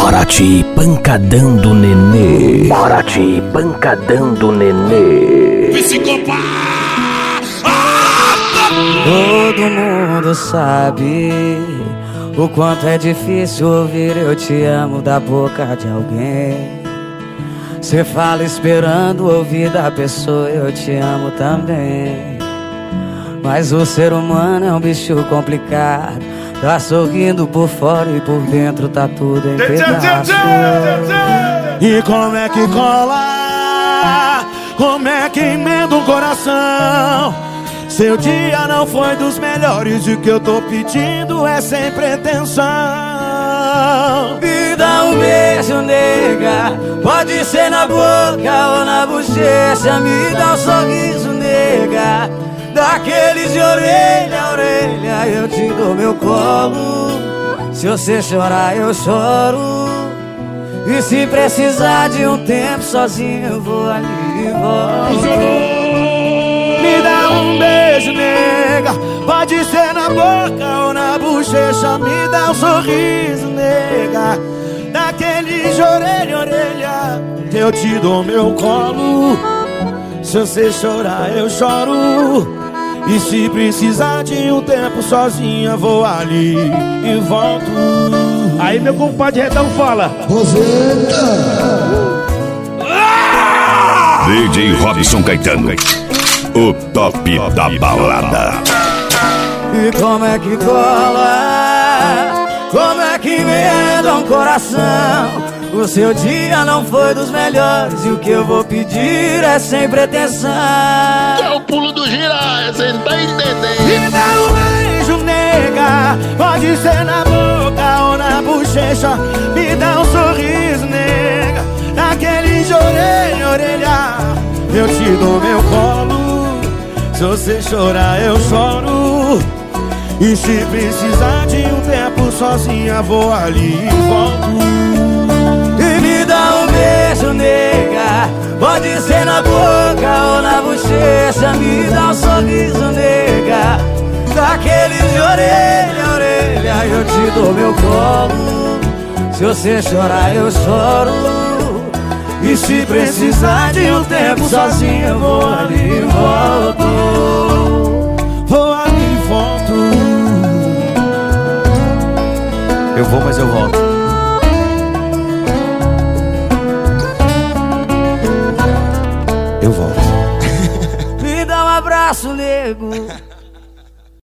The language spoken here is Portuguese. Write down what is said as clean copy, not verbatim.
Paraty, pancadão do nenê. Paraty, pancadão do nenê. Psicopata! Todo mundo sabe o quanto é difícil ouvir eu te amo da boca de alguém. Cê fala esperando ouvir da pessoa eu te amo também. Mas o ser humano é um bicho complicado. Tá sorrindo por fora e por dentro tá tudo em pedaços. E como é que cola? Como é que emenda um coração? Seu dia não foi dos melhores e o que eu tô pedindo é sem pretensão. Me dá um beijo, nega. Pode ser na boca ou na bochecha. Me dá um sorriso, nega. Daqueles de orelha a orelha. Eu te dou meu colo. Se você chorar eu choro. E se precisar de um tempo sozinho eu vou ali e volto. Me dá um beijo, nega. Pode ser na boca ou na bochecha. Me dá um sorriso, nega. Daquele de orelha a orelha. Eu te dou meu colo. Se você chorar eu choro. E se precisar de um tempo sozinha vou ali e volto. Aí meu compadre Redão fala: DJ Robson Caetano, o top da balada. E como é que cola? Como é que emenda um coração? O seu dia não foi dos melhores e o que eu vou pedir é sem pretensão. É o pulo do gira, cê não tá entendendo. Me dá um beijo, nega. Pode ser na boca ou na bochecha. Me dá um sorriso, nega. Daquele de orelha a orelha. Eu te dou meu colo. Se você chorar eu choro. E se precisar de um tempo sozinha vou ali e volto. E me dá um beijo, nega. Pode ser na boca ou na bochecha. Me dá um sorriso, nega. Daqueles de orelha a orelha. Eu te dou meu colo. Se você chorar eu choro. E se precisar de um tempo sozinho eu vou ali e volto. Vou ali e volto. Eu vou, mas eu volto. Eu volto. Me dá um abraço, nego.